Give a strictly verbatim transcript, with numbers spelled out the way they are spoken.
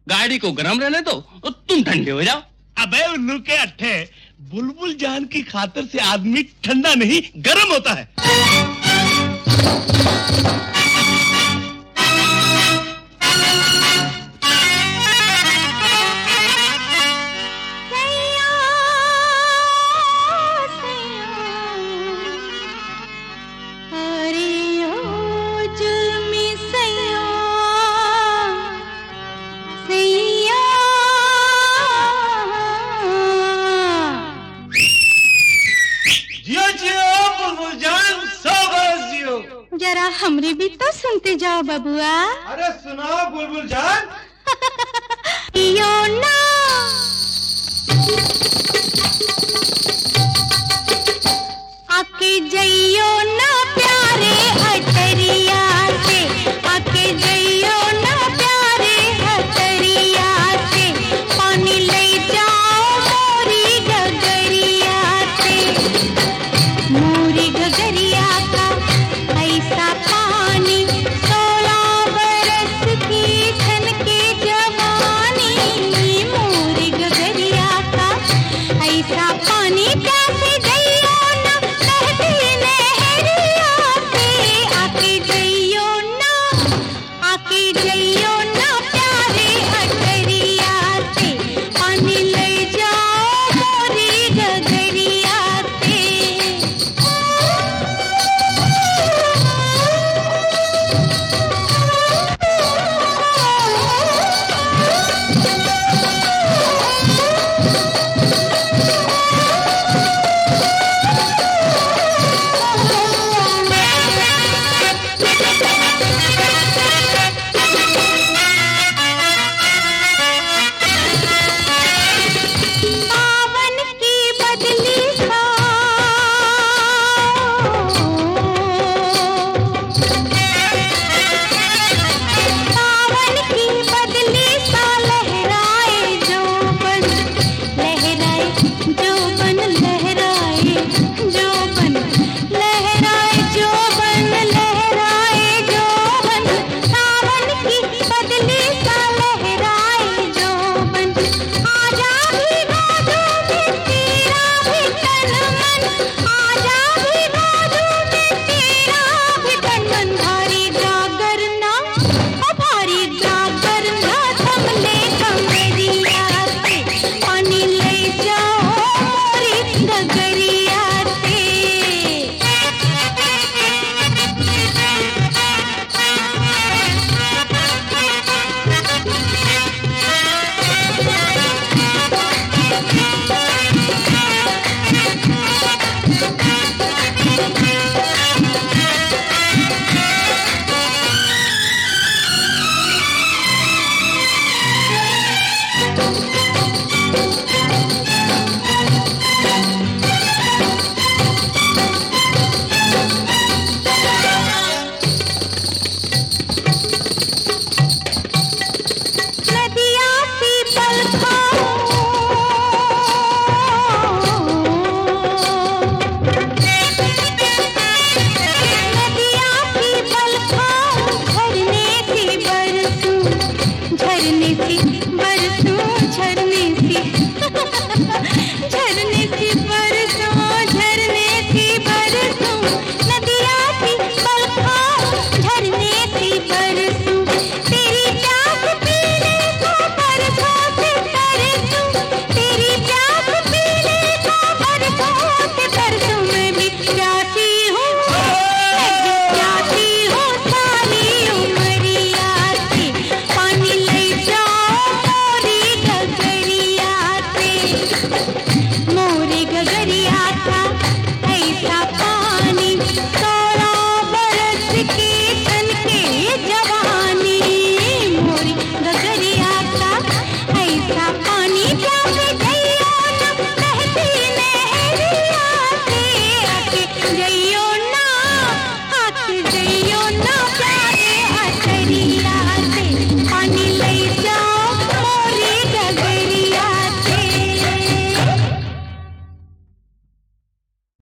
गाड़ी को गरम रहने दो और तुम ठंडे हो जाओ। अबे उल्लू के अट्ठे, बुलबुल जान की खातिर से आदमी ठंडा नहीं गरम होता है। जरा हमरी भी तो सुनते जाओ बबुआ। अरे सुनाओ बुलबुल जान। यो ना आके जइयो ना प्यारे हटरिया से, आके जइयो ना प्यारे हटरिया से, पानी ले जाओ मोरी गगरिया से, मोरी गगरिया का ऐसा पानी, सोलह बरस की धन के जवानी, मोरी गगरिया का ऐसा पानी कैसे जइयो ना बहती नहरिया से, आके जइयो ना, आके जइयो ना प्यारे हटरिया से, पानी ले जाओ मोरी गगरिया से। पावन की बदली सा पावन की बदली सा लहराए जोबन, लहराए जोबन, लहराए जोबन, लहराए जोबन, लहराए जोबन, सावन की बदली सा लहराए जोबन, आजा भी बाजू में तेरा भी तन मन, आजा भी बाजू में तेरा भी तन मन, भारी गागर ना, ओ भारी गागर ना, थमले कमरिया से, पानी ले जाओ मोरी गगरिया से। नदिया सी पल खाओ, नदिया सी पल खाओ, झरने सी बरसूं, झरने सी बरसूं, झरने सी झरने सी बरसूं, झरने सी बरसूं, नदिया सी पल खाओ, झरने सी बरसूं, तेरी प्यास पीने को बरसों से तरसूं, तेरी प्यास पीने को बरसों से तरसूं, मैं भी प्यासी हूँ, मैं भी प्यासी हूँ सारी उमरिया से, पानी ले जाओ मोरी गगरिया से, मोरी गगरिया का ऐसा पानी, सोलह बरस की धन के जवानी, मोरी गगरिया का ऐसा पानी, प्यासे जइयो ना बहती नहरिया से, आके जइयो ना, आके जइयो ना